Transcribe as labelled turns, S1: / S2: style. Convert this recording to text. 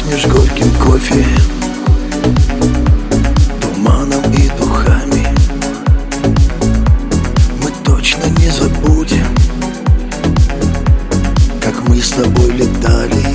S1: пахнешь горьким кофе, туманом и духами. Мы точно не забудем, как мы с тобой летали